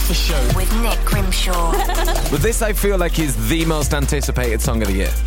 Breakfast Show with Nick Grimshaw. But this, I feel like, is the most anticipated song of the year.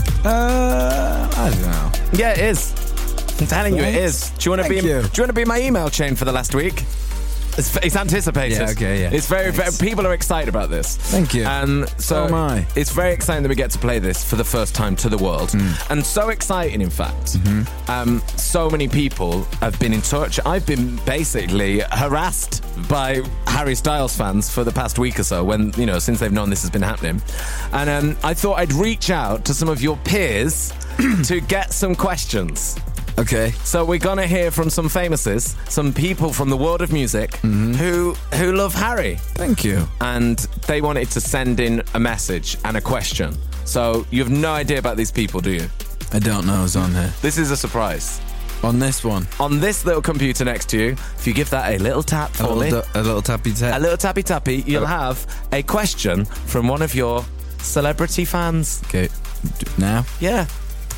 I don't know. Yeah, it is. I'm telling you, it is. Do you want to be in my email chain for the last week? It's anticipated. Yeah, okay, yeah. It's very people are excited about this. Thank you. And so am I. It's very exciting that we get to play this for the first time to the world. And so exciting, in fact. So many people have been in touch. I've been basically harassed by Harry Styles fans for the past week or so, when, you know, since they've known this has been happening. And I thought I'd reach out to some of your peers to get some questions. Okay. So we're going to hear from some famouses, some people from the world of music who love Harry. Thank you. And they wanted to send in a message and a question. So you have no idea about these people, do you? I don't know who's on here. This is a surprise. On this one. On this little computer next to you, if you give that a little tap for me. A little tappy tap. A little tappy tappy, you'll have a question from one of your celebrity fans. Okay. Now? Yeah.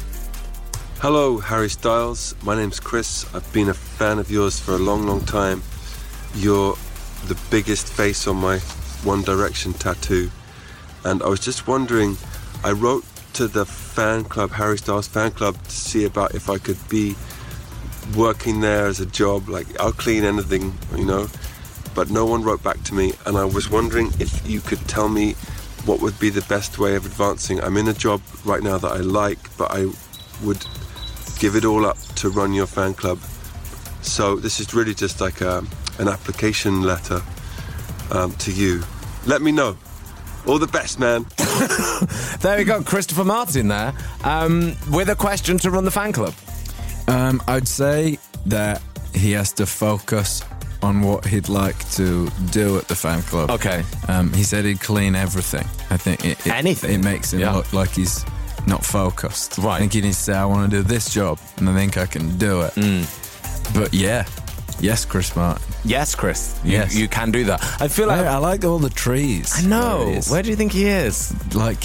Hello, Harry Styles. My name's Chris. I've been a fan of yours for a long, long time. You're the biggest face on my One Direction tattoo. And I was just wondering, I wrote to the fan club, Harry Styles fan club, to see about if I could be working there as a job. Like, I'll clean anything, you know. But no one wrote back to me. And I was wondering if you could tell me what would be the best way of advancing. I'm in a job right now that I like, but I would give it all up to run your fan club. So this is really just like an application letter to you. Let me know. All the best, man. There we go, Christopher Martin there, with a question to run the fan club. I'd say that he has to focus on what he'd like to do at the fan club. Okay. He said he'd clean everything. I think Anything? It makes him look like he's not focused. Right. I think he needs to say, I want to do this job, and I think I can do it. But yeah. Yes, Chris Martin. Yes, Chris. Yes. You can do that. I feel like... I like all the trees. I know. Where do you think he is? Like,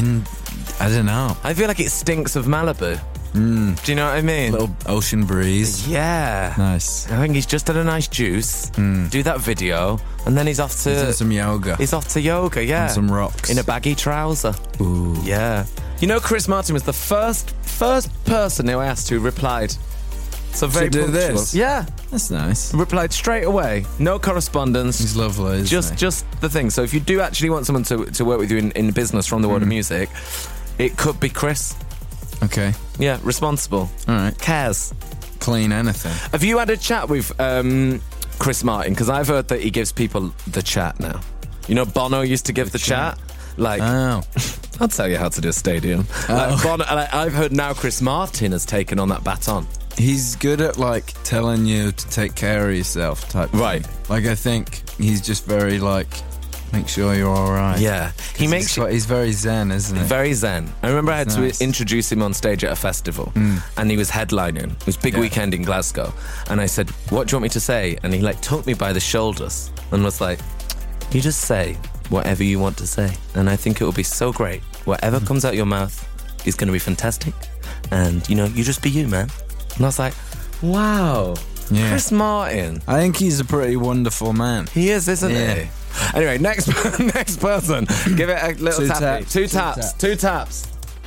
I don't know. I feel like it stinks of Malibu. Do you know what I mean? Little ocean breeze. Yeah. Nice. I think he's just had a nice juice, do that video, and then he's off to... He's doing some yoga. He's off to yoga, yeah. On some rocks. In a baggy trouser. Ooh. Yeah. You know, Chris Martin was the first person who I asked who replied. So very do punctual. this? Yeah. That's nice. Replied straight away. No correspondence. He's lovely, isn't he? Just the thing. So if you do actually want someone to work with you in business from the world of music, it could be Chris. Okay. Yeah, responsible. All right. Cares. Clean anything. Have you had a chat with Chris Martin? Because I've heard that he gives people the chat now. You know, Bono used to give the chat. Like, Oh. I'll tell you how to do a stadium. Bono, I've heard now Chris Martin has taken on that baton. He's good at, like, telling you to take care of yourself type Right. thing. Like, I think he's just very, like, make sure you're all right. Yeah. He's very zen, isn't he? Very zen. I remember I had Nice. to introduce him on stage at a festival, and he was headlining. It was big weekend in Glasgow, and I said, "What do you want me to say?" And he like took me by the shoulders and was like, "You just say whatever you want to say, and I think it will be so great. Whatever comes out your mouth is going to be fantastic, and you know, you just be you, man." And I was like, "Wow, Yeah. Chris Martin." I think he's a pretty wonderful man. He is, isn't he? Anyway, next person. Give it a little Two tappy. taps. Two taps. Two taps.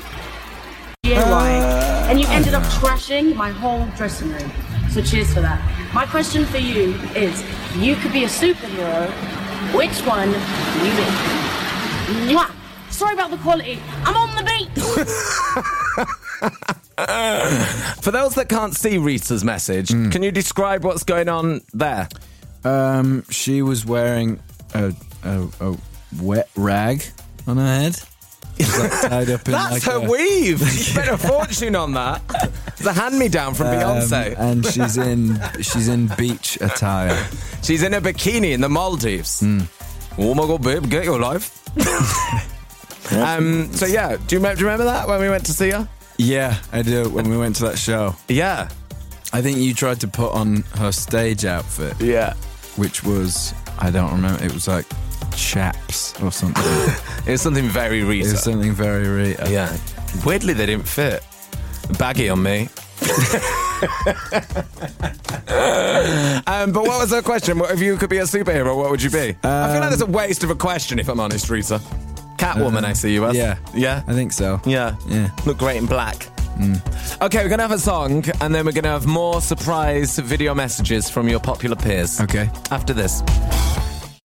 And you ended up trashing my whole dressing room. So cheers for that. My question for you is, you could be a superhero. Which one do you be? Mwah! Sorry about the quality. I'm on the beat. For those that can't see Rita's message, can you describe what's going on there? She was wearing a wet rag on her head. It was, like, tied up in That's like her weave. You spent a fortune on that. It's a hand-me-down from Beyonce. And she's in beach attire. She's in a bikini in the Maldives. Oh my God, babe, get your life. So yeah, do you remember that when we went to see her? Yeah, I do. When we went to that show, Yeah. I think you tried to put on her stage outfit, Yeah. which was, I don't remember. It was like chaps or something. It was something very Rita. It was something very Rita. Yeah. Weirdly, they didn't fit. Baggy on me. But what was the question? What, if you could be a superhero, what would you be? I feel like that's a waste of a question, if I'm honest, Rita. Catwoman, I see you as. Yeah. Yeah? I think so. Yeah. Look great in black. Okay, we're going to have a song, and then we're going to have more surprise video messages from your popular peers. Okay. After this.